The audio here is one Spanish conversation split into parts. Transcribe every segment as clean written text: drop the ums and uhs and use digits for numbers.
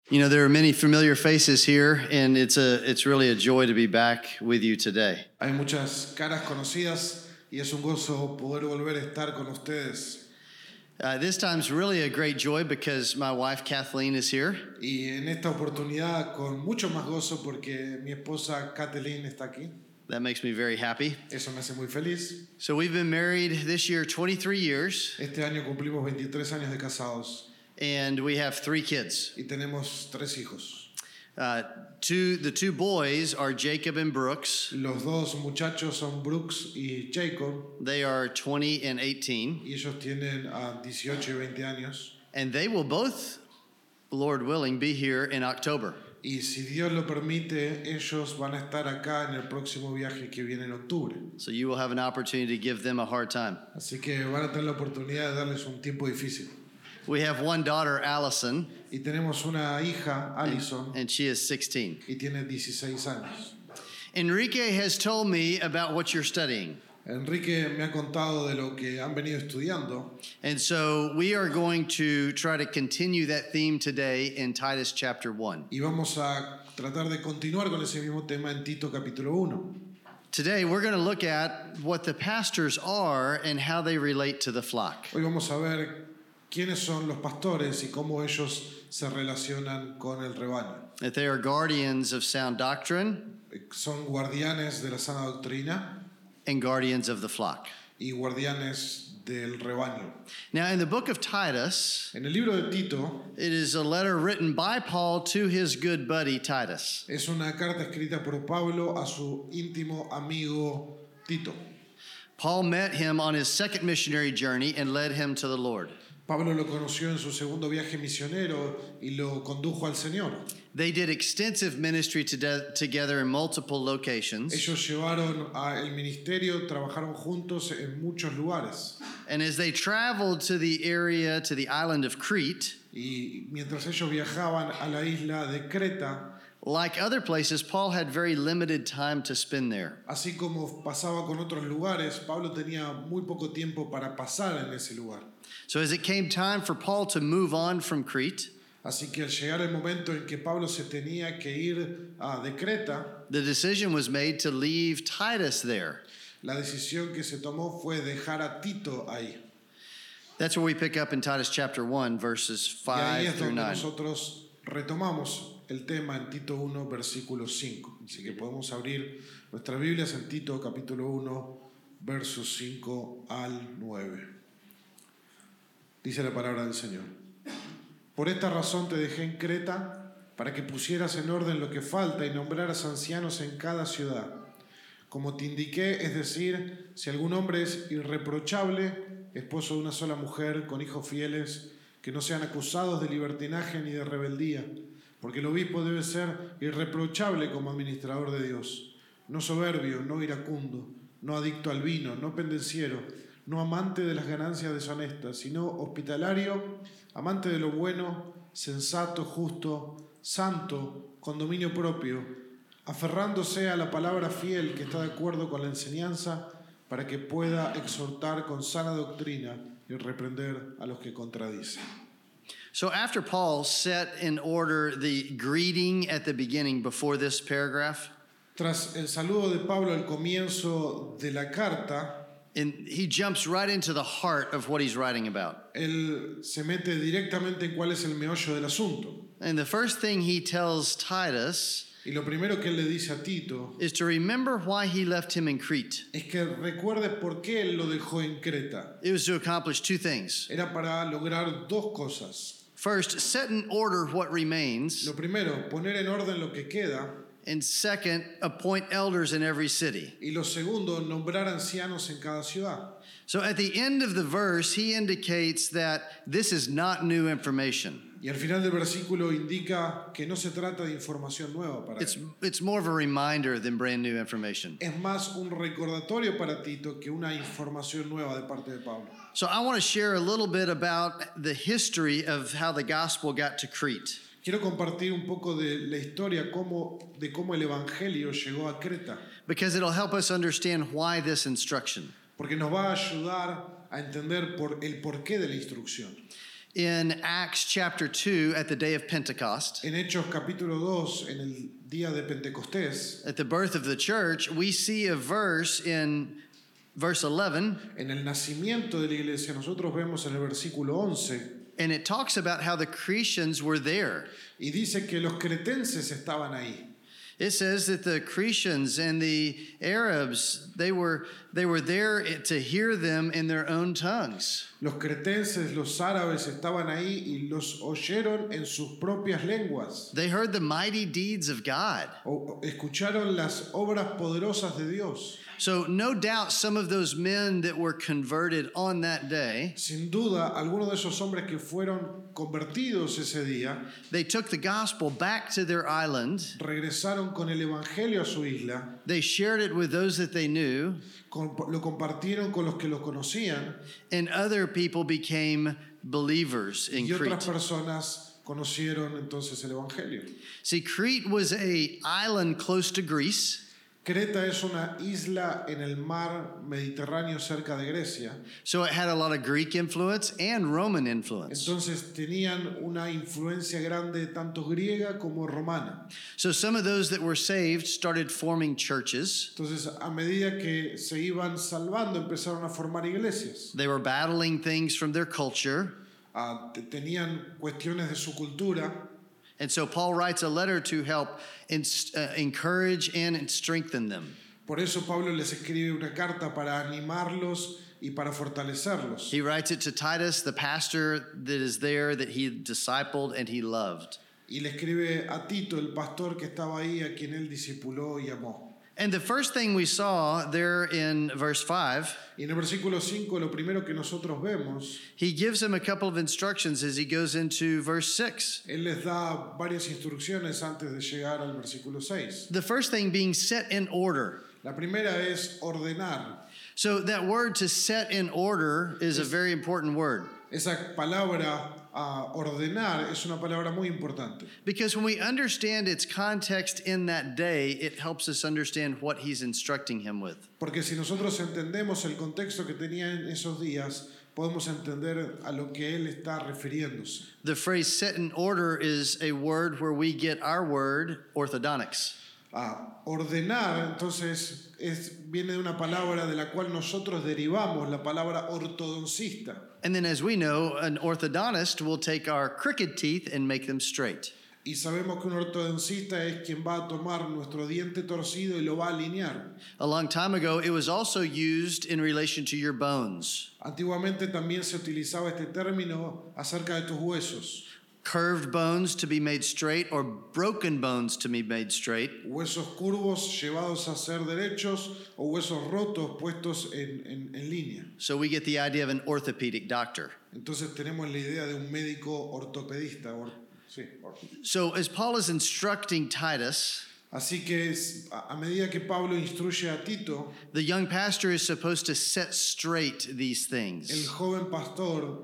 You know, there are many familiar faces here, and it's really a joy to be back with you today. Hay muchas caras conocidas y es un gozo poder volver a estar con ustedes. This time's really a great joy because my wife Kathleen is here. Y en esta oportunidad con mucho más gozo porque mi esposa Kathleen está aquí. That makes me very happy. Eso me hace muy feliz. So we've been married this year 23 years, Este año cumplimos 23 años de casados and we have 3 kids. y tenemos 3 hijos. The two boys are Jacob and Brooks. Los dos muchachos son Brooks y Jacob They are 20 and 18, y ellos tienen 18 y 20 años. and they will both, Lord willing, be here in October. Y si Dios lo permite, ellos van a estar acá en el próximo viaje que viene en octubre. So you will have an opportunity to give them a hard time. Así que van a tener la oportunidad de darles un tiempo difícil. We have one daughter, Allison, Y tenemos una hija, Allison, and she is 16. y tiene 16 años. Enrique has told me about what you're studying. Enrique me ha contado de lo que han venido estudiando. And so we are going to try to continue that theme today in Titus chapter 1. Y vamos a tratar de continuar con ese mismo tema en Tito capítulo 1. Today we're going to look at what the pastors are and how they relate to the flock. Hoy vamos a ver quiénes son los pastores y cómo ellos se relacionan con el rebaño. That they are guardians of sound doctrine Son guardianes de la sana doctrina and guardians of the flock. y guardianes del rebaño. Now in the book of Titus, En el libro de Tito it is a letter written by Paul to his good buddy Titus. es una carta escrita por Pablo a su íntimo amigo Tito. Paul met him on his second missionary journey and led him to the Lord. Pablo lo conoció en su segundo viaje misionero y lo condujo al Señor. They did extensive ministry together in multiple locations. Ellos llevaron el ministerio, trabajaron juntos en muchos lugares. And as they traveled to the area, to the island of Crete, Y mientras ellos viajaban a la isla de Creta, like other places, Paul had very limited time to spend there. así como pasaba con otros lugares, Pablo tenía muy poco tiempo para pasar en ese lugar. So as it came time for Paul to move on from Crete, Así que al llegar el momento en que Pablo se tenía que ir de Creta, the decision was made to leave Titus there. la decisión que se tomó fue dejar a Tito ahí. That's where we pick up in Titus chapter 1, verses Y ahí 5 es through donde 9. nosotros retomamos el tema en Tito 1, versículo 5. Así que podemos abrir nuestras Biblias en Tito capítulo 1, versos 5 al 9. Dice la palabra del Señor. Por esta razón te dejé en Creta, para que pusieras en orden lo que falta y nombraras ancianos en cada ciudad. Como te indiqué, es decir, si algún hombre es irreprochable, esposo de una sola mujer, con hijos fieles, que no sean acusados de libertinaje ni de rebeldía, porque el obispo debe ser irreprochable como administrador de Dios, no soberbio, no iracundo, no adicto al vino, no pendenciero, no amante de las ganancias deshonestas, sino hospitalario, amante de lo bueno, sensato, justo, santo, con dominio propio, aferrándose a la palabra fiel que está de acuerdo con la enseñanza, para que pueda exhortar con sana doctrina y reprender a los que contradicen. So after Paul set in order the greeting at the beginning before this paragraph, Tras el saludo de Pablo al comienzo de la carta, and he jumps right into the heart of what he's writing about. él se mete directamente en cuál es el meollo del asunto. And the first thing he tells Titus Y lo primero que él le dice a Tito is to remember why he left him in Crete. es que recuerde por qué él lo dejó en Creta. It was to accomplish 2 things. Era para lograr 2 cosas. First, set in order what remains, Lo primero, poner en orden lo que queda. and second, appoint elders in every city. Y lo segundo, nombrar ancianos en cada ciudad. So at the end of the verse, he indicates that this is not new information. Y al final del versículo indica que no se trata de información nueva para él. It's more of a reminder than brand new information. Es más un recordatorio para Tito que una información nueva de parte de Pablo. So I want to share a little bit about the history of how the gospel got to Crete. Quiero compartir un poco de la historia de cómo el evangelio llegó a Creta, Because it'll help us understand why this instruction. porque nos va a ayudar a entender el porqué de la instrucción. In Acts chapter 2, at the day of Pentecost, En Hechos capítulo 2, en el día de Pentecostés, at the birth of the church, we see a verse in verse 11, en el nacimiento de la iglesia, nosotros vemos en el versículo 11, and it talks about how the Cretans were there. y dice que los cretenses estaban ahí. It says that the Cretans and the Arabs, they were there to hear them in their own tongues. Los cretenses, los árabes estaban ahí y los oyeron en sus propias lenguas. They heard the mighty deeds of God. O escucharon las obras poderosas de Dios. So no doubt some of those men that were converted on that day, Sin duda, algunos de esos hombres que fueron convertidos ese día they took the gospel back to their island. regresaron con el evangelio a su isla, They shared it with those that they knew, lo compartieron con los que los conocían and other people became believers in y otras Crete. personas conocieron entonces el evangelio. See, Crete was an island close to Greece. Creta es una isla en el mar Mediterráneo cerca de Grecia. So it had a lot of Greek influence and Roman influence. Entonces tenían una influencia grande tanto griega como romana. So some of those that were saved started forming churches. Entonces a medida que se iban salvando empezaron a formar iglesias. They were battling things from their culture. Tenían cuestiones de su cultura. And so Paul writes a letter to help encourage and strengthen them. Por eso Pablo les escribe una carta para animarlos y para fortalecerlos. He writes it to Titus, the pastor that is there, that he discipled and he loved. Y le escribe a Tito, el pastor que estaba ahí, a quien él discipuló y amó. And the first thing we saw there in verse 5, Y en el versículo 5, lo primero que nosotros vemos, he gives them a couple of instructions as he goes into verse 6. él les da varias instrucciones antes de llegar al versículo 6. The first thing being set in order. La primera es ordenar. So that word to set in order is a very important word. Esa palabra ordenar es una palabra muy importante. Because when we understand its context in that day, it helps us understand what he's instructing him with. Porque si nosotros entendemos el contexto que tenía en esos días, podemos entender a lo que él está refiriéndose. The phrase set in order is a word where we get our word orthodontics. Ordenar, entonces, viene de una palabra de la cual nosotros derivamos la palabra ortodoncista. And then as we know, an orthodontist will take our crooked teeth and make them straight. Y sabemos que un ortodoncista es quien va a tomar nuestro diente torcido y lo va a alinear. A long time ago, it was also used in relation to your bones. Antiguamente también se utilizaba este término acerca de tus huesos. Curved bones to be made straight or broken bones to be made straight. Huesos curvos llevados a ser derechos o huesos rotos puestos en línea. So we get the idea of an orthopedic doctor. Entonces tenemos la idea de un médico ortopedista. So as Paul is instructing Titus, Así que a medida que Pablo instruye a Tito, the young pastor is supposed to set straight these el things. joven pastor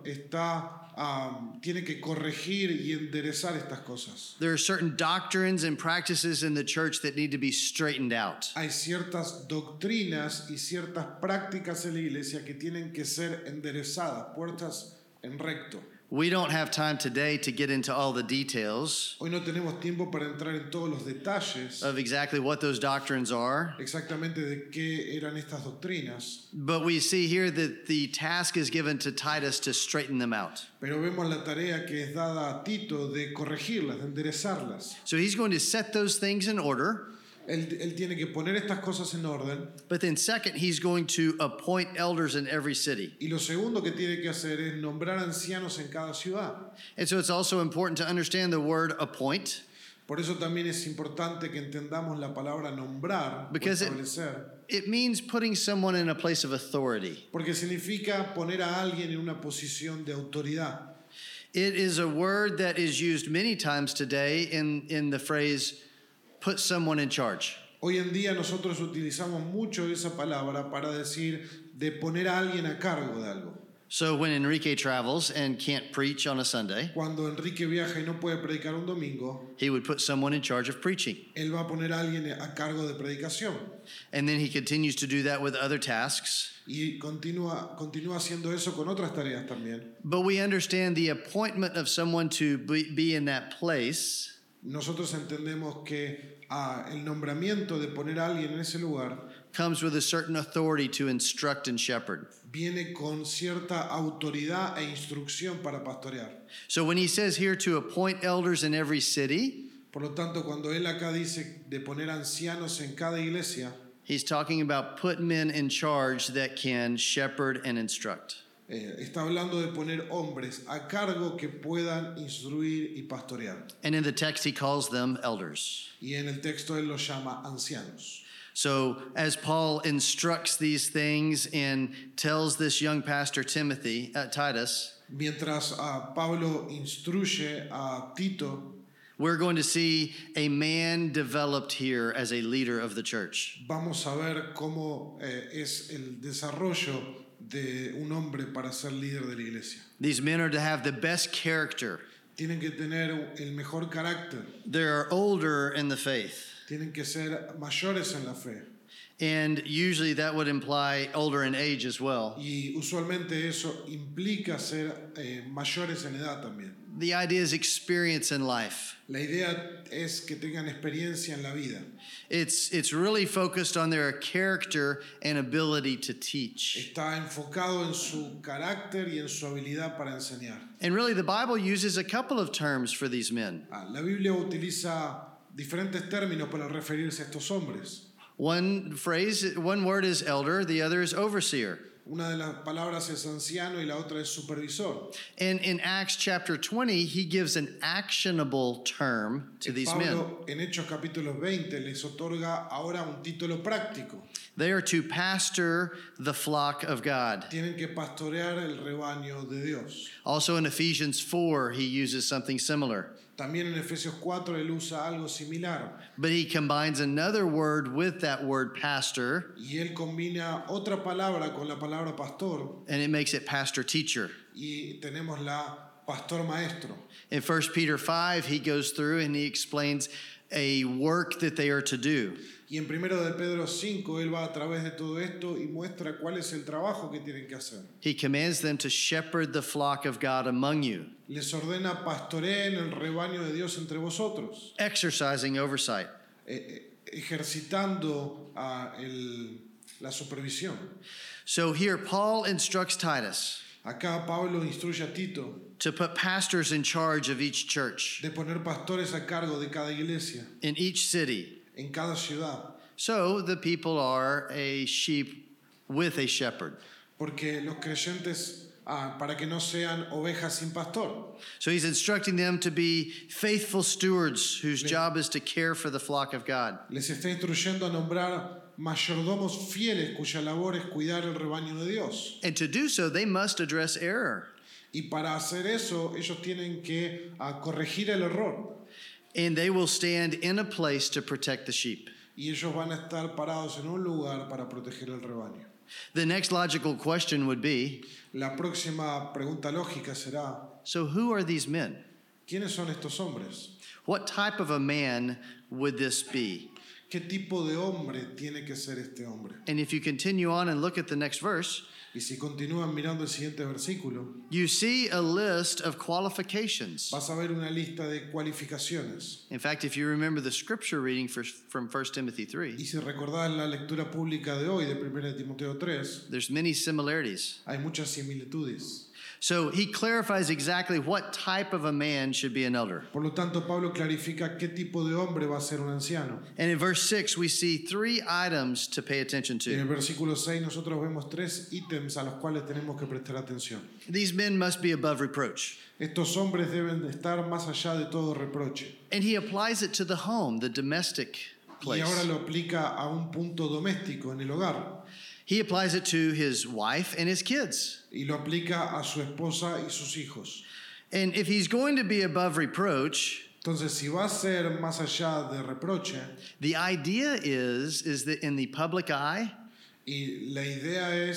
tiene que corregir y enderezar estas cosas. There are certain doctrines and practices in the church that need to be straightened out. Hay ciertas doctrinas y ciertas prácticas en la iglesia que tienen que ser enderezadas, puestas en recto. We don't have time today to get into all the details Hoy no tenemos tiempo para entrar en todos los detalles of exactly what those doctrines are, exactamente de qué eran estas doctrinas, but we see here that the task is given to Titus to straighten them out. pero vemos la tarea que es dada a Tito de corregirlas, de enderezarlas. So he's going to set those things in order, Él tiene que poner estas cosas en orden. but then second, he's going to appoint elders in every city. Y lo segundo que tiene que hacer es nombrar ancianos en cada ciudad. And so it's also important to understand the word appoint, Por eso también es importante que entendamos la palabra nombrar o Because establecer, it means putting someone in a place of authority. porque significa poner a alguien en una posición de autoridad. It is a word that is used many times today in the phrase, put someone in charge. Hoy en día nosotros utilizamos mucho esa palabra para decir de poner a alguien a cargo de algo. So when Enrique travels and can't preach on a Sunday, Cuando Enrique viaja y no puede predicar un domingo, he would put someone in charge of preaching. él va a poner a alguien a cargo de predicación. And then he continues to do that with other tasks. Y continúa haciendo eso con otras tareas también. But we understand the appointment of someone to be in that place Nosotros entendemos que el nombramiento de poner a alguien en ese lugar comes with a certain authority to instruct and shepherd. viene con cierta autoridad e instrucción para pastorear. So when he says here to appoint elders in every city, Por lo tanto, cuando él acá dice de poner ancianos en cada iglesia, he's talking about put men in charge that can shepherd and instruct. está hablando de poner hombres a cargo que puedan instruir y pastorear. And in the text, he calls them elders. Y en el texto él los llama ancianos. So as Paul instructs these things and tells this young pastor Titus, Mientras Pablo instruye a Tito, we're going to see a man developed here as a leader of the church. vamos a ver cómo es el desarrollo de un hombre para ser líder de la iglesia. These men are to have the best character. Tienen que tener el mejor carácter, They're older in the faith. tienen que ser mayores en la fe. And usually that would imply older in age as well. Y usualmente eso implica ser mayores en edad también. The idea is experience in life. La idea es que tengan experiencia en la vida. It's really focused on their character and ability to teach. Está enfocado en su carácter y en su habilidad para enseñar. And really the Bible uses a couple of terms for these men. La Biblia utiliza diferentes términos para referirse a estos hombres. One word is elder, the other is overseer. Una de las palabras es anciano y la otra es supervisor. And in Acts chapter 20, he gives an actionable term to these men. Pablo en Hechos capítulo 20 les otorga ahora un título práctico. They are to pastor the flock of God. Tienen que pastorear el rebaño de Dios. Also in Ephesians 4, he uses something similar. También en Efesios 4 él usa algo similar. But he combines another word with that word pastor, Y él combina otra palabra con la palabra pastor and it makes it pastor teacher. y tenemos la pastor maestro. In 1 Peter 5, he goes through and he explains a work that they are to do. Y en 1 de Pedro 5 él va a través de todo esto y muestra cuál es el trabajo que tienen que hacer. He commands them to shepherd the flock of God among you, Les ordena pastoreen el rebaño de Dios entre vosotros, exercising oversight. ejercitando la supervisión. So here, Paul instructs Titus Acá Pablo instruye a Tito to put pastors in charge of each church, de poner pastores a cargo de cada iglesia, in each city. en cada ciudad, So the people are a sheep with a shepherd. porque los creyentes, para que no sean ovejas sin pastor. So he's instructing them to be faithful stewards whose job is to care for the flock of God. Les está instruyendo a nombrar mayordomos fieles cuya labor es cuidar el rebaño de Dios. And to do so, they must address error. Y para hacer eso, ellos tienen que corregir el error. And they will stand in a place to protect the sheep. Y ellos van a estar parados en un lugar para proteger el rebaño. The next logical question would be, La próxima pregunta lógica será, so who are these men? ¿quiénes son estos hombres? What type of a man would this be? ¿Qué tipo de hombre tiene que ser este hombre? And if you continue on and look at the next verse, Y si continúan mirando el siguiente versículo, you see a list of qualifications. vas a ver una lista de cualificaciones. In fact, if you remember the scripture reading from 1 Timothy 3, Y si recordás la lectura pública de hoy de 1 de Timoteo 3, there's many similarities. hay muchas similitudes. So he clarifies exactly what type of a man should be an elder. Por lo tanto, Pablo clarifica qué tipo de hombre va a ser un anciano. And in verse 6, we see 3 items to pay attention En el to. versículo 6 nosotros vemos 3 ítems a los cuales tenemos que prestar atención. These men must be above reproach. Estos hombres deben de estar más allá de todo reproche. And he applies it to the home, the domestic Y ahora place. lo aplica a un punto doméstico en el hogar. He applies it to his wife and his kids. Y lo aplica a su esposa y sus hijos. And if he's going to be above reproach, Entonces, si va a ser más allá de reproche, the idea is that in the public eye, y la idea es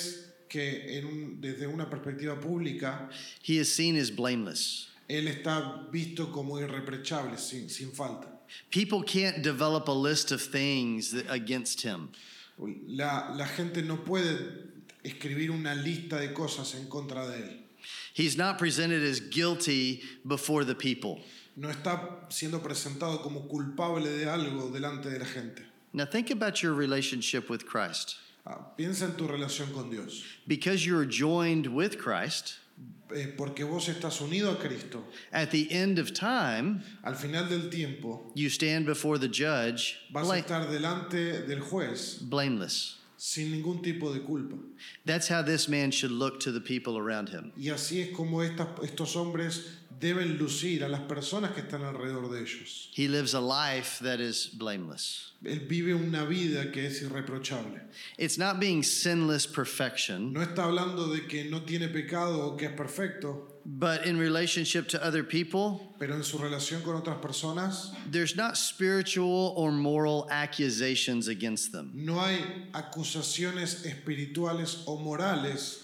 que desde una perspectiva pública, he is seen as blameless. él está visto como irreprochable, sin falta. People can't develop a list of things against him. La gente no puede escribir una lista de cosas en contra de él. He's not presented as guilty before the people. No está siendo presentado como culpable de algo delante de la gente. Now think about your relationship with Christ. Piensa en tu relación con Dios. Because you're joined with Christ, Porque vos estás unido a Cristo. at the end of time, Al final del tiempo you stand before the judge vas a estar delante del juez blameless. sin ningún tipo de culpa. That's how this man should look to the people around him. Y así es como estos hombres deben lucir a las personas que están alrededor de ellos. He lives a life that is blameless. Él vive una vida que es irreprochable. It's not being sinless perfection, No está hablando de que no tiene pecado o que es perfecto, but in relationship to other people, pero en su relación con otras personas there's not spiritual or moral accusations against them. no hay acusaciones espirituales o morales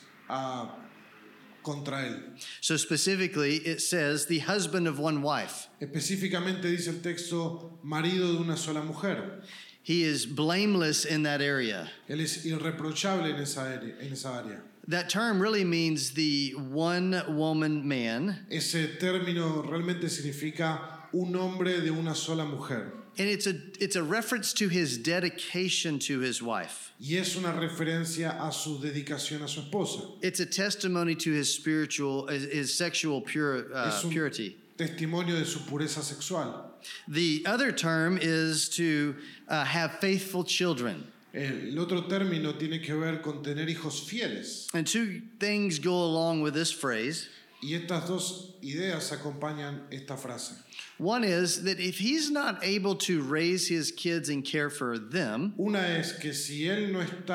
contra él. So specifically, it says the husband of one wife. Específicamente dice el texto, marido de una sola mujer. He is blameless in that area. Él es irreprochable en esa área. That term really means the one woman man, Ese término realmente significa un hombre de una sola mujer. and it's a reference to his dedication to his wife. Y es una referencia a su dedicación a su esposa. It's a testimony to his sexual Es un purity. testimonio de su pureza sexual. The other term is to have faithful children. El otro término tiene que ver con tener hijos fieles. And two things go along with this phrase. Y estas dos ideas acompañan esta frase. One is that if he's not able to raise his kids and care for them, Una es que si él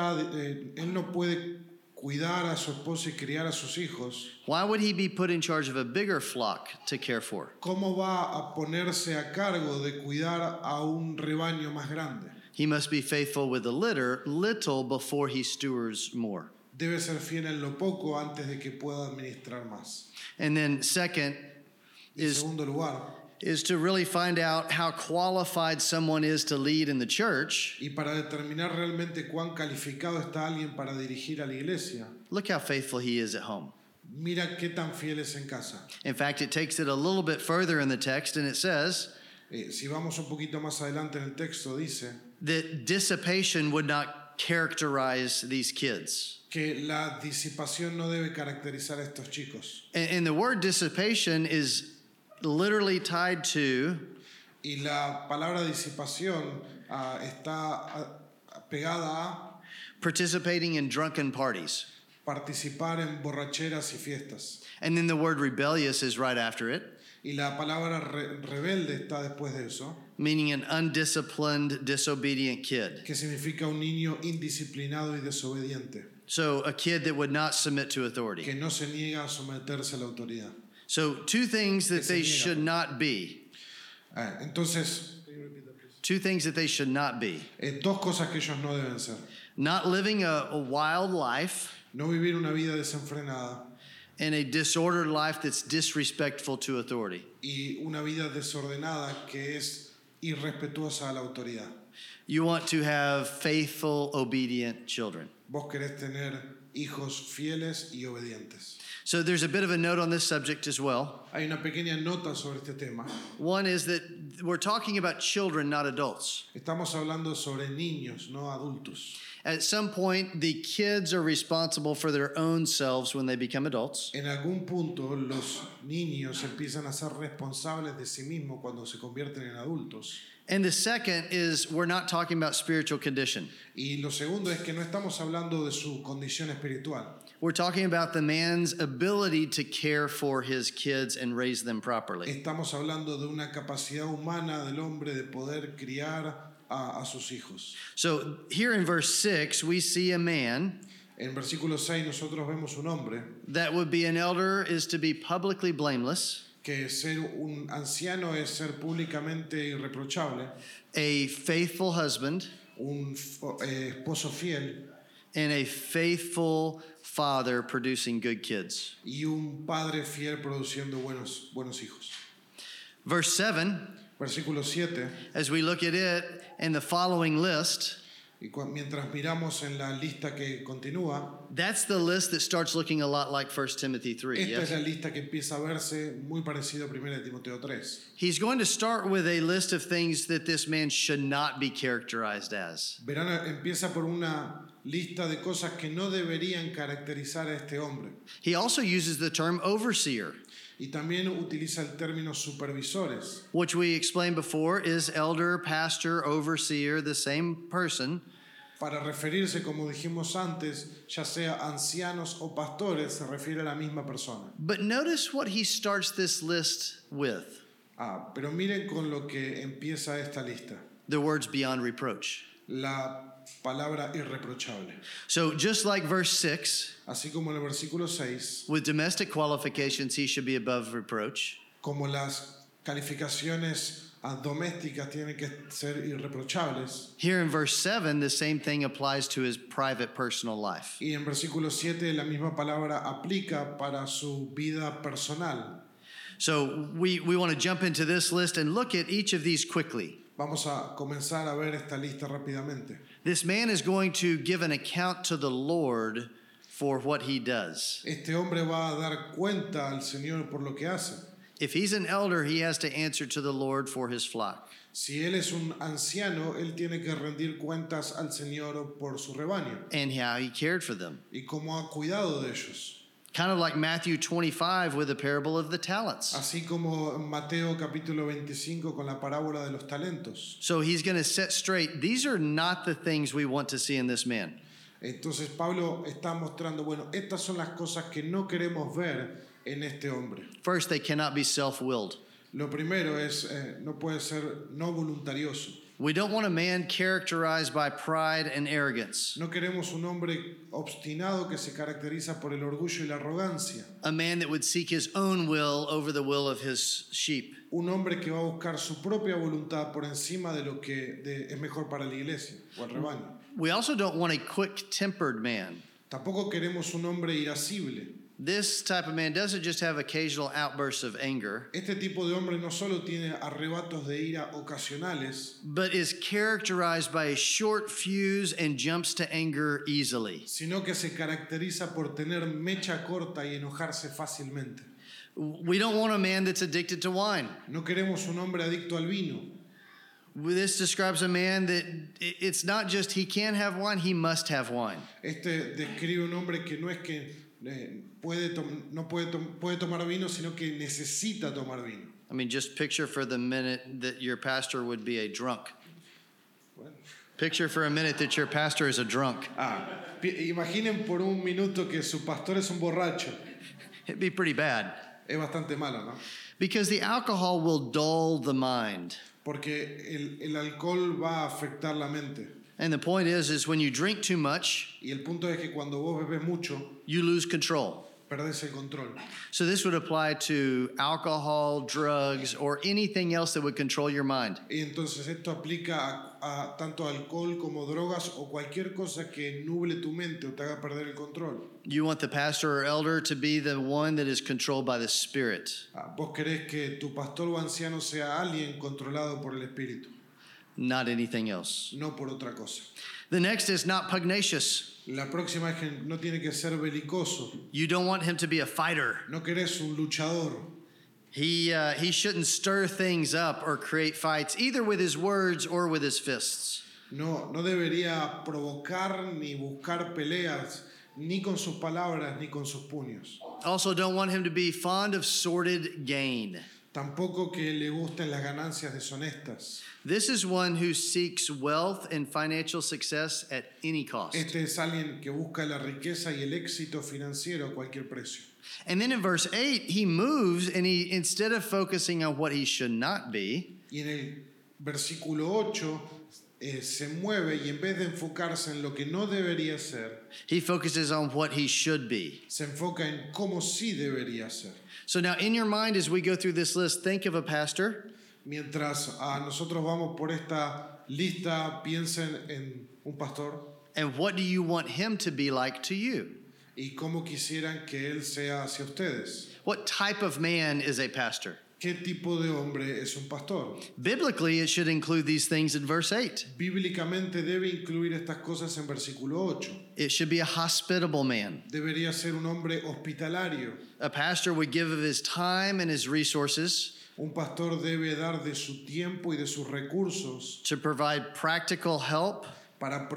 no puede cuidar a su esposa y criar a sus hijos, why would he be put in charge of a bigger flock to care for? ¿cómo va a ponerse a cargo de cuidar a un rebaño más grande? He must be faithful with the little before he stewards more. Debe ser fiel en lo poco antes de que pueda administrar más. And then second En is segundo lugar, is to really find out how qualified someone is to lead in the church. y para determinar realmente cuán calificado está alguien para dirigir a la iglesia, Look how faithful he is at home. mira qué tan fiel es en casa. In fact, it takes it a little bit further in the text, and it says Si vamos un poquito más adelante en el texto, dice that dissipation would not characterize these kids. que la disipación no debe caracterizar a estos chicos. And the word dissipation is literally tied to Y la palabra disipación está pegada a participating in drunken parties. participar en borracheras y fiestas. And then the word rebellious is right after it, Y la palabra rebelde está después de eso, meaning an undisciplined, disobedient kid. que significa un niño indisciplinado y desobediente, So a kid that would not submit to authority. que no se niega a someterse a la autoridad. So two things that Que se they niega. should not be. Entonces, Two things that they should not be. dos cosas que ellos no deben ser. Not living a wild life No vivir una vida desenfrenada and a disordered life that's disrespectful to authority. y una vida desordenada que es irrespetuosa a la autoridad. You want to have faithful, obedient children. Vos querés tener hijos fieles y obedientes. So there's a bit of a note on this subject as well. Hay una pequeña nota sobre este tema. One is that we're talking about children, not adults. Estamos hablando sobre niños, no adultos. At some point, the kids are responsible for their own selves when they become adults. En algún punto los niños empiezan a ser responsables de sí mismos cuando se convierten en adultos. And the second is we're not talking about spiritual condition. Y lo segundo es que no estamos hablando de su condición espiritual. We're talking about the man's ability to care for his kids and raise them properly. Estamos hablando de una capacidad humana del hombre de poder criar a sus hijos. So here in verse 6, we see a man En versículo 6 nosotros vemos un hombre that would be an elder is to be publicly blameless, que ser un anciano es ser públicamente irreprochable, a faithful husband, un esposo fiel, and a faithful father producing good kids. y un padre fiel produciendo buenos hijos. Verse 7, Versículo 7, as we look at it in the following list, y mientras miramos en la lista que continúa, that's the list that starts looking a lot like 1 Timothy 3. esta Yes? es la lista que empieza a verse muy parecido a 1 Timoteo 3. He's going to start with a list of things that this man should not be characterized as. Verán, empieza por una lista de cosas que no deberían caracterizar a este hombre. He also uses the term overseer, Y también utiliza el término supervisores, which we explained before is elder, pastor, overseer, the same person. para referirse, como dijimos antes, ya sea ancianos o pastores, se refiere a la misma persona. But notice what he starts this list with, Pero miren con lo que empieza esta lista, the words beyond reproach. la palabra irreprochable. So just like verse 6, Así como en el versículo 6, with domestic qualifications, he should be above reproach. como las calificaciones domésticas tienen que ser irreprochables, Here in verse 7, the same thing applies to his private personal life. y en versículo 7 la misma palabra aplica para su vida personal. So we want to jump into this list and look at each of these quickly. Vamos a comenzar a ver esta lista rápidamente. This man is going to give an account to the Lord for what he does. Este hombre va a dar cuenta al Señor por lo que hace. If he's an elder, he has to answer to the Lord for his flock. Si él es un anciano, él tiene que rendir cuentas al Señor por su rebaño And how he cared for them. y cómo ha cuidado de ellos. Kind of like Matthew 25 with the parable of the talents. Así como en Mateo capítulo 25 con la parábola de los talentos. So he's going to set straight, these are not the things we want to see in this man. Entonces Pablo está mostrando, bueno, estas son las cosas que no queremos ver en este hombre. First, they cannot be self-willed. Lo primero es, no puede ser no voluntarioso. We don't want a man characterized by pride and arrogance. No queremos un hombre obstinado que se caracteriza por el orgullo y la arrogancia. A man that would seek his own will over the will of his sheep. Un hombre que va a buscar su propia voluntad por encima de lo que es mejor para la iglesia o el rebaño. We also don't want a quick-tempered man. Tampoco queremos un hombre irascible. This type of man doesn't just have occasional outbursts of anger, Este tipo de hombre no solo tiene arrebatos de ira ocasionales, but is characterized by a short fuse and jumps to anger easily. sino que se caracteriza por tener mecha corta y enojarse fácilmente. We don't want a man that's addicted to wine. No queremos un hombre adicto al vino. This describes a man that it's not just he can have wine, he must have wine. Este describe un hombre que no es que puede tomar vino, sino que necesita tomar vino. I mean, just picture for the minute that your pastor would be a drunk. Bueno. Picture for a minute that your pastor is a drunk. Imaginen por un minuto que su pastor es un borracho. It'd be pretty bad. Es bastante malo, ¿no? Because the alcohol will dull the mind. Porque el alcohol va a afectar la mente. And the point is when you drink too much, Y el punto es que cuando vos bebes mucho, you lose control. perdés el control. So this would apply to alcohol, drugs, or anything else that would control your mind. Y entonces esto aplica a tanto alcohol como drogas o cualquier cosa que nuble tu mente o te haga perder el control. You want the pastor or elder to be the one that is controlled by the Spirit, Vos querés que tu pastor o anciano sea alguien controlado por el Espíritu, not anything else. no por otra cosa. The next is not pugnacious. La próxima es que no tiene que ser belicoso. You don't want him to be a fighter. No querés un luchador. He shouldn't stir things up or create fights, either with his words or with his fists. No debería provocar ni buscar peleas, ni con sus palabras ni con sus puños. Also, don't want him to be fond of sordid gain. Tampoco que le gusten las ganancias deshonestas. This is one who seeks wealth and financial success at any cost. Este es alguien que busca la riqueza y el éxito financiero a cualquier precio. And then in verse 8, he moves and he, instead of focusing on what he should not be, Y en el versículo 8 se mueve y en vez de enfocarse en lo que no debería ser, he focuses on what he should be. se enfoca en cómo sí debería ser. So now in your mind, as we go through this list, think of a pastor. Mientras nosotros vamos por esta lista, piensen en un pastor. And what do you want him to be like to you? ¿Y cómo quisieran que él sea hacia ustedes? What type of man is a pastor? ¿Qué tipo de hombre es un pastor? Biblically, it should include these things in verse 8. Bíblicamente debe incluir estas cosas en versículo 8. It should be a hospitable man. Debería ser un hombre hospitalario. A pastor would give of his time and his resources Un pastor debe dar de su tiempo y de sus recursos to provide practical help para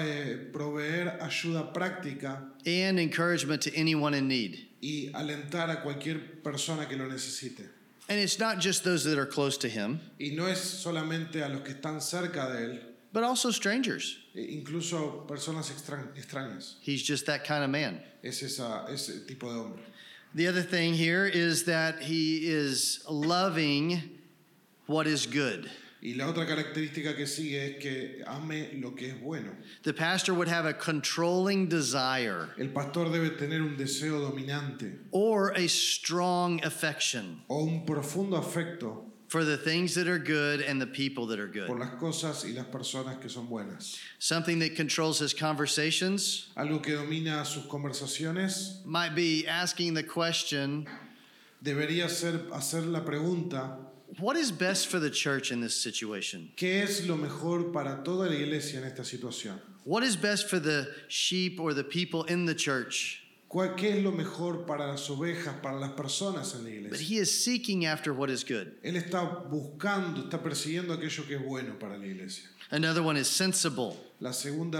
proveer ayuda práctica and encouragement to anyone in need. y alentar a cualquier persona que lo necesite. And it's not just those that are close to him, Y no es solamente a los que están cerca de él, but also strangers. incluso personas extrañas. He's just that kind of man. Es ese tipo de hombre. The other thing here is that he is loving what is good. Y la otra característica que sigue es que ame lo que es bueno. The pastor would have a controlling desire El pastor debe tener un deseo dominante or a strong affection o un profundo afecto for the things that are good and the people that are por good. las cosas y las personas que son buenas. Something that controls his conversations Algo que domina sus conversaciones might be asking the question, debería ser hacer la pregunta: what is best for the church in this situation? ¿qué es lo mejor para toda la iglesia en esta situación? What is best for the sheep or the people in the church? ¿Qué es lo mejor para las ovejas, para las personas en la But iglesia? he is seeking after what is good. Él está buscando, está persiguiendo aquello que es bueno para la iglesia. Another one is sensible. La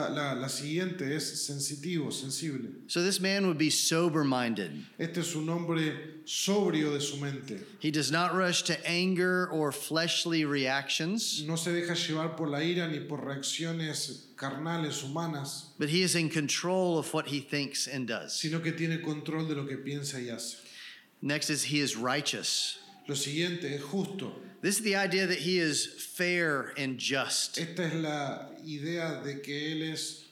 siguiente es sensitivo, sensible. So this man would be sober-minded. Este es un hombre sobrio de su mente. He does not rush to anger or fleshly reactions, No se deja llevar por la ira ni por reacciones carnales, humanas, but he is in control of what he thinks and does. sino que tiene control de lo que piensa y hace. Next is he is righteous. Lo siguiente es justo. This is the idea that he is fair and just. Esta es la idea de que él es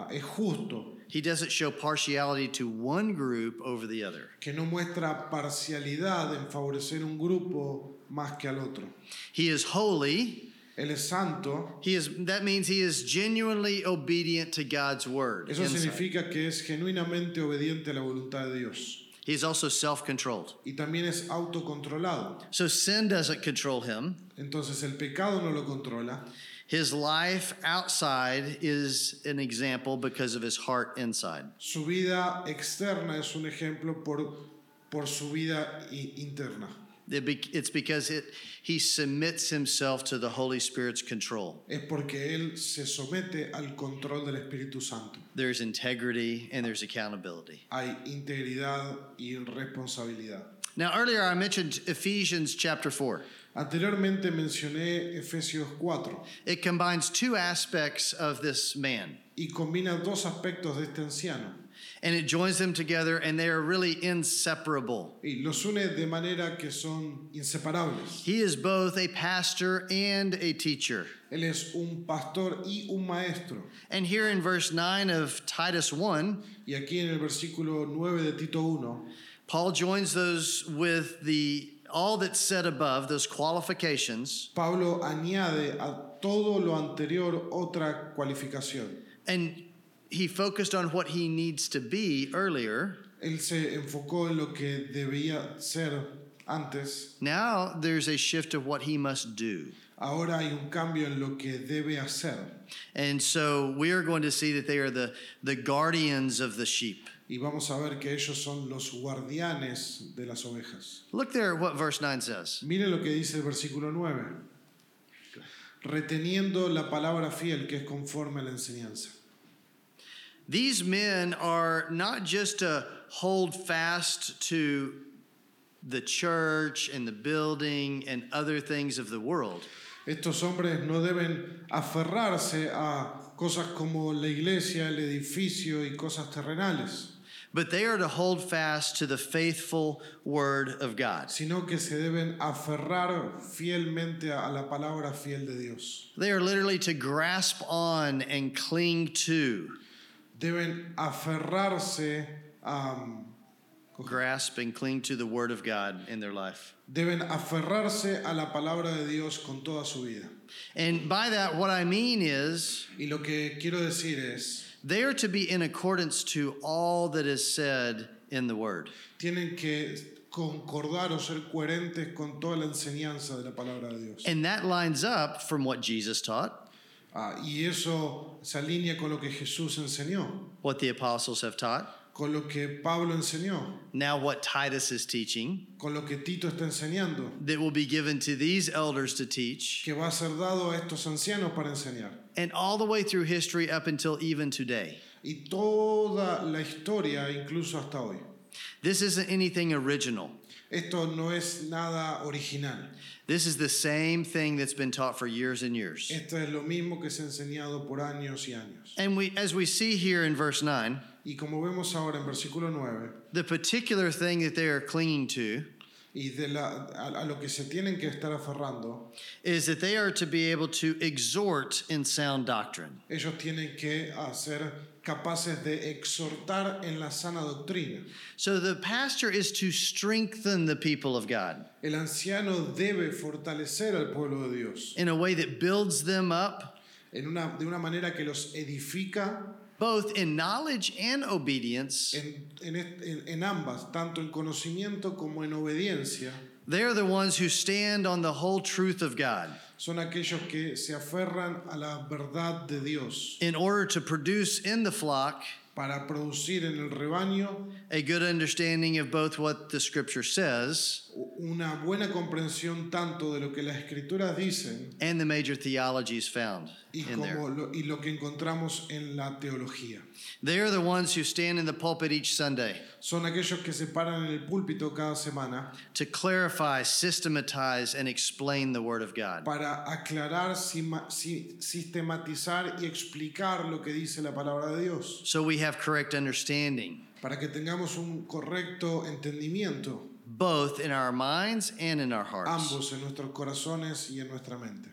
justo, He doesn't show partiality to one group over the other. que no muestra parcialidad en favorecer un grupo más que al otro. He is holy. Él es santo. That means he is genuinely obedient to God's word. Eso inside. significa que es genuinamente obediente a la voluntad de Dios. He is also self-controlled. Y también es autocontrolado. So sin doesn't control him. Entonces el pecado no lo controla. His life outside is an example because of his heart inside. Su vida externa es un ejemplo por su vida interna. It's because he submits himself to the Holy Spirit's control. Es porque él se somete al control del Espíritu Santo. There's integrity and there's accountability. Hay integridad y responsabilidad. Now, earlier I mentioned Ephesians chapter 4. Anteriormente mencioné Efesios 4 It combines two aspects of this man, y combina dos aspectos de este anciano and it joins them together, and they are really inseparable. y los une de manera que son inseparables. He is both a pastor and a teacher. Él es un pastor y un maestro. And here in verse 9 of Titus 1, Y aquí en el versículo 9 de Tito 1, Paul joins those with all that's said above, those qualifications, Pablo añade a todo lo anterior otra cualificación. and he focused on what he needs to be earlier. Él se enfocó en lo que debía ser antes. Now there's a shift of what he must do. Ahora hay un cambio en lo que debe hacer. And so we are going to see that they are the guardians of the sheep. Y vamos a ver que ellos son los guardianes de las ovejas. Look there at what verse 9 says. Mire lo que dice el versículo 9. Reteniendo la palabra fiel que es conforme a la enseñanza. These men are not just to hold fast to the church and the building and other things of the world. Estos hombres no deben aferrarse a cosas como la iglesia, el edificio y cosas terrenales, But they are to hold fast to the faithful word of God. sino que se deben aferrar fielmente a la palabra fiel de Dios. They are literally to grasp on and cling to. Deben aferrarse Grasp and cling to the word of God in their life. deben aferrarse a la palabra de Dios con toda su vida. And by that, what I mean is Y lo que quiero decir es they are to be in accordance to all that is said in the word. Tienen que concordar o ser coherentes con toda la enseñanza de la palabra de Dios. And that lines up from what Jesus taught, Y eso se alinea con lo que Jesús enseñó, what the apostles have taught, con lo que Pablo enseñó, now what Titus is teaching, con lo que Tito está enseñando, that will be given to these elders to teach, que va a ser dado a estos ancianos para enseñar. and all the way through history up until even today. Y toda la historia, incluso hasta hoy. This isn't anything original. Esto no es nada original. This is the same thing that's been taught for years and years. Esto es lo mismo que se ha enseñado por años y años. And as we see here in verse 9, Y como vemos ahora en versículo 9, the particular thing that they are clinging to y a lo que se tienen que estar aferrando, is that they are to be able to exhort in sound doctrine. ellos tienen que ser capaces de exhortar en la sana doctrina. So the pastor is to strengthen the people of God El anciano debe fortalecer al pueblo de Dios in a way that builds them up de una manera que los edifica both in knowledge and obedience. en ambas, tanto en conocimiento como en obediencia. They are the ones who stand on the whole truth of God Son aquellos que se aferran a la verdad de Dios in order to produce in the flock para producir en el rebaño a good understanding of both what the scripture says una buena comprensión tanto de lo que las escrituras dicen and the major theologies found in there. y lo que encontramos en la teología. They are the ones who stand in the pulpit each Sunday Son aquellos que se paran en el púlpito cada semana to clarify, systematize, and explain the Word of God. para aclarar, sistematizar y explicar lo que dice la palabra de Dios, So we have correct understanding, para que tengamos un correcto entendimiento, both in our minds and in our hearts. ambos en nuestros corazones y en nuestra mente.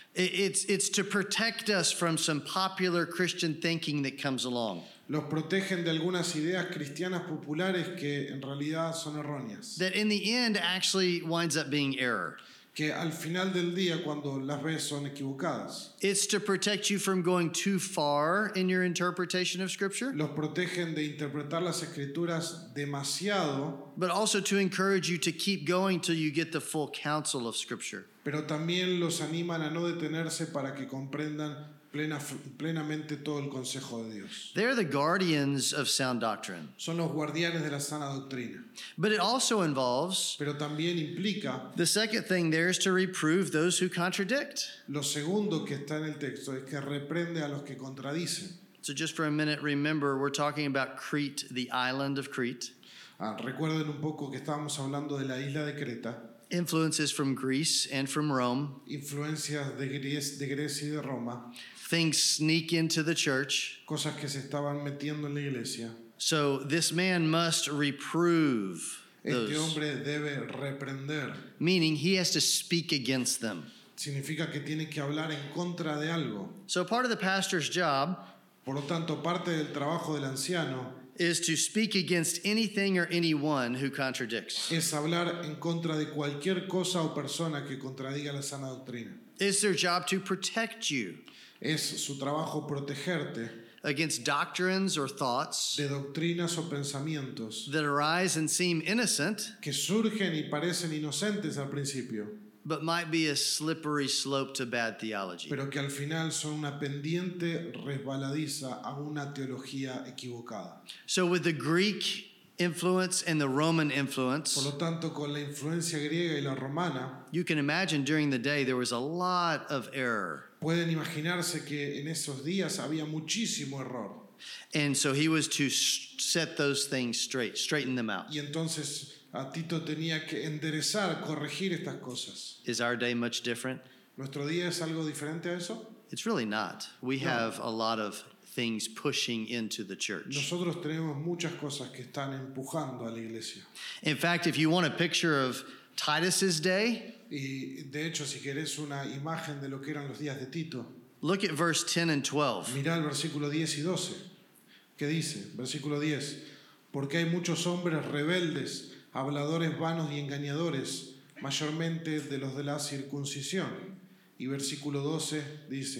It's to protect us from some popular Christian thinking that comes along. Los protegen de algunas ideas cristianas populares que en realidad son erróneas, That in the end actually winds up being error. que al final del día cuando las ves son equivocadas. It's to protect you from going too far in your interpretation of Scripture, Los protegen de interpretar las escrituras demasiado, but also to encourage you to keep going till you get the full counsel of Scripture. pero también los animan a no detenerse para que comprendan plenamente todo el consejo de Dios. They're the guardians of sound doctrine. Son los guardianes de la sana doctrina, But it also involves pero también implica, the second thing there is to reprove those who contradict. lo segundo que está en el texto es que reprende a los que contradicen. So just for a minute, remember we're talking about Crete, the island of Crete. Recuerden un poco que estábamos hablando de la isla de Creta, Influences from Greece and from Rome. influencias de Grecia y de Roma, Things sneak into the church. cosas que se estaban metiendo en la iglesia. So this man must reprove Este those, hombre debe reprender. meaning he has to speak against them. Significa que tiene que hablar en contra de algo. So part of the pastor's job Por lo tanto, parte del trabajo del anciano is to speak against anything or anyone who contradicts. es hablar en contra de cualquier cosa o persona que contradiga la sana doctrina. It's their job to protect you Es su trabajo protegerte against doctrines or thoughts de doctrinas o pensamientos that arise and seem innocent, que surgen y parecen inocentes al principio, but might be a slippery slope to bad theology. pero que al final son una pendiente resbaladiza a una teología equivocada. So with the Greek influence and the Roman Por influence, lo tanto, con la influencia griega y la romana, you can imagine during the day there was a lot of error. pueden imaginarse que en esos días había muchísimo error. And so he was to set those things straight, straighten them out. Y entonces a Tito tenía que enderezar, corregir estas cosas. Is our day much different? ¿Nuestro día es algo diferente a eso? It's really not. We have a lot of things pushing into the church. Nosotros tenemos muchas cosas que están empujando a la iglesia. In fact, if you want a picture of Titus's day, Y de hecho, si querés una imagen de lo que eran los días de Tito, look at verse 10 and 12. mirá el versículo 10 y 12. ¿Qué dice? Versículo 10. Porque hay muchos hombres rebeldes, habladores vanos y engañadores, mayormente de los de la circuncisión. Y versículo 12 dice,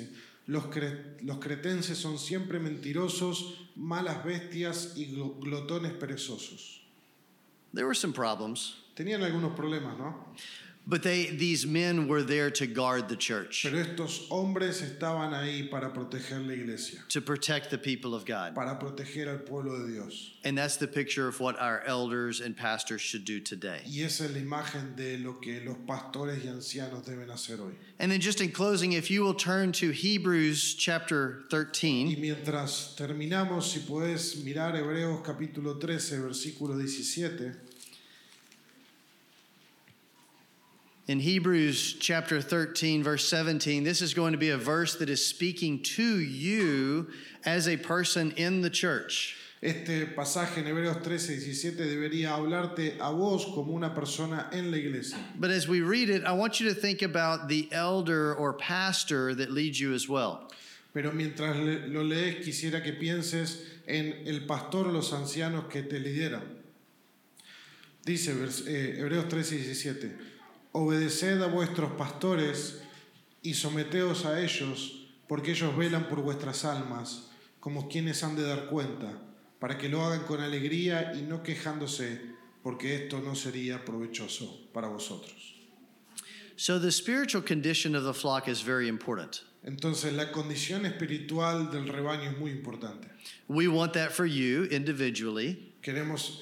Los cretenses son siempre mentirosos, malas bestias y glotones perezosos. There were some problems, Tenían algunos problemas, ¿no? but these men were there to guard the church, Pero estos hombres estaban ahí para proteger la iglesia, to protect the people of God. para proteger al pueblo de Dios. And that's the picture of what our elders and pastors should do today. Y esa es la imagen de lo que los pastores y ancianos deben hacer hoy. And then just in closing, if you will turn to Hebrews chapter Y 13, mientras terminamos, si puedes mirar Hebreos capítulo 13, versículo 17. in Hebrews chapter 13, verse 17, this is going to be a verse that is speaking to you as a person in the church. Este pasaje en Hebreos 13, 17 debería hablarte a vos como una persona en la iglesia. But as we read it, I want you to think about the elder or pastor that leads you as well. Pero mientras lo lees, quisiera que pienses en el pastor o los ancianos que te lideran. Dice Hebreos 13, 17, obedeced a vuestros pastores y someteos a ellos, porque ellos velan por vuestras almas, como quienes han de dar cuenta, para que lo hagan con alegría y no quejándose, porque esto no sería provechoso para vosotros. So the spiritual condition of the flock is very important. Entonces, la condición espiritual del rebaño es muy importante. We want that for you individually. Queremos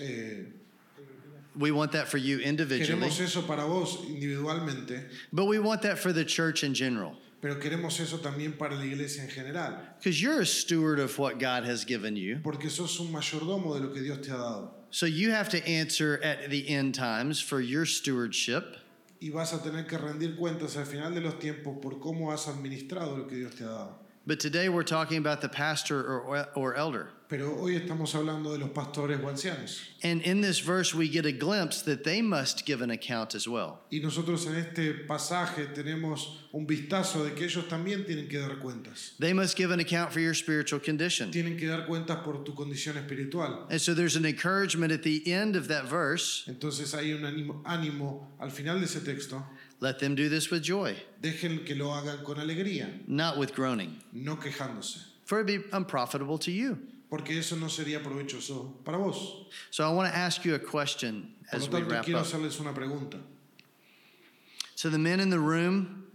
Queremos eso para vos individualmente, but we want that for the church in general. pero queremos eso también para la iglesia en general, Because you're a steward of what God has given you. porque sos un mayordomo de lo que Dios te ha dado. So you have to answer at the end times for your stewardship. Y vas a tener que rendir cuentas al final de los tiempos por cómo has administrado lo que Dios te ha dado. But today we're talking about the pastor or elder. Pero hoy estamos hablando de los pastores o ancianos. And in this verse, we get a glimpse that they must give an account as well. Y nosotros en este pasaje tenemos un vistazo de que ellos también tienen que dar cuentas. They must give an account for your spiritual condition. Tienen que dar cuentas por tu condición espiritual. And so there's an encouragement at the end of that verse. Entonces hay un ánimo al final de ese texto. Let them do this with joy, Dejen que lo hagan con alegría, not with groaning, no quejándose, for it be unprofitable to you. porque eso no sería provechoso para vos. So I want to ask you a question Por as lo we tanto, wrap quiero up. hacerles una pregunta. So the men in the room,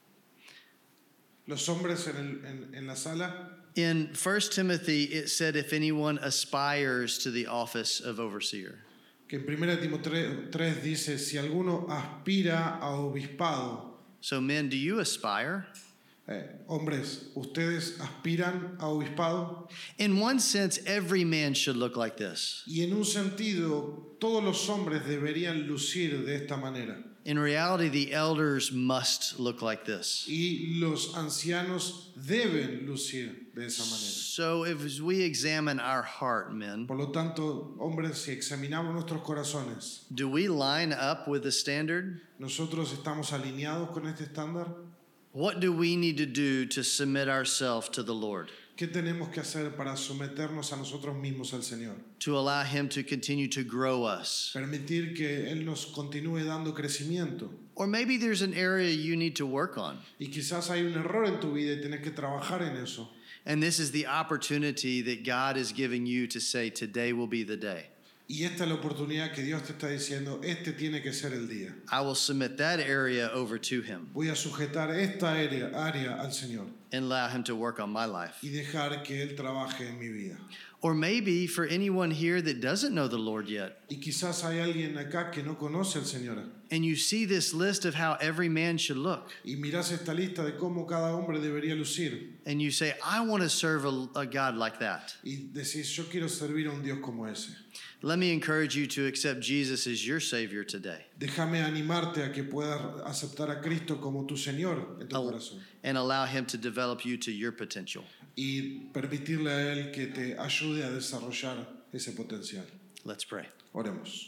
Los hombres en la sala, in 1 Timothy, it said if anyone aspires to the office of overseer. que en 1 Timoteo 3 dice, si alguno aspira a obispado, So men, do you aspire? hombres, ¿ustedes aspiran a obispado? In one sense, every man should look like this. Y en un sentido, todos los hombres deberían lucir de esta manera. In reality, the elders must look like this. Y los ancianos deben lucir de esa manera. So if we examine our heart, men, Por lo tanto, hombres, si examinamos nuestros corazones, do we line up with the standard? ¿nosotros estamos alineados con este estándar? What do we need to do to submit ourselves to the Lord? ¿Qué tenemos que hacer para someternos a nosotros mismos al Señor? To allow Him to continue to grow us? Permitir que Él nos continúe dando crecimiento. Or maybe there's an area you need to work on. Y quizás hay un error en tu vida y tenés que trabajar en eso. And this is the opportunity that God is giving you to say, today will be the day. Y esta es la oportunidad que Dios te está diciendo, este tiene que ser el día. I will submit that area over to Him Voy a sujetar esta área al Señor and allow Him to work on my life. y dejar que Él trabaje en mi vida. Or maybe for anyone here that doesn't know the Lord yet, Y quizás hay alguien acá que no conoce al Señor. and you see this list of how every man should look, Y mirás esta lista de cómo cada hombre debería lucir. and you say, I want to serve a God like that. Y decís, yo quiero servir a un Dios como ese. Let me encourage you to accept Jesus as your Savior today Déjame animarte a que puedas aceptar a Cristo como tu Señor en tu corazón. and allow Him to develop you to your potential. Y permitirle a Él que te ayude a desarrollar ese potencial. Let's pray. Oremos.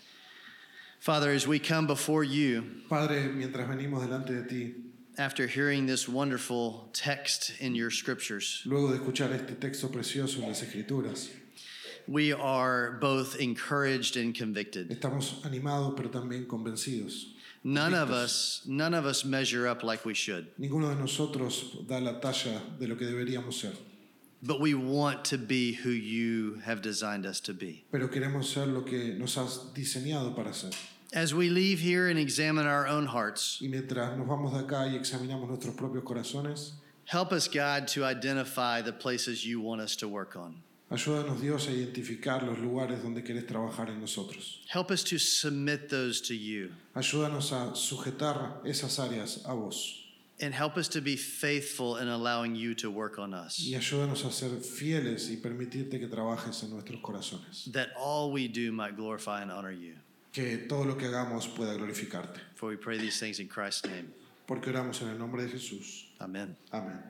Father, as we come before you, Padre, mientras venimos delante de ti, after hearing this wonderful text in your scriptures, luego de escuchar este texto precioso en las Escrituras, we are both encouraged and convicted. estamos animados pero también convencidos None of us measure up like we should. Ninguno de nosotros da la talla de lo que deberíamos ser. But we want to be who you have designed us to be. Pero queremos ser lo que nos has diseñado para ser. As we leave here and examine our own hearts, Y mientras nos vamos de acá y examinamos nuestros propios corazones, help us, God, to identify the places you want us to work on. ayúdanos, Dios, a identificar los lugares donde querés trabajar en nosotros. Help us to submit those to you. Ayúdanos a sujetar esas áreas a vos. And help us to be faithful in allowing you to work on us. Y ayúdanos a ser fieles y permitirte que trabajes en nuestros corazones. That all we do might glorify and honor you. Que todo lo que hagamos pueda glorificarte. For we pray these things in Christ's name. Porque oramos en el nombre de Jesús. Amen. Amén.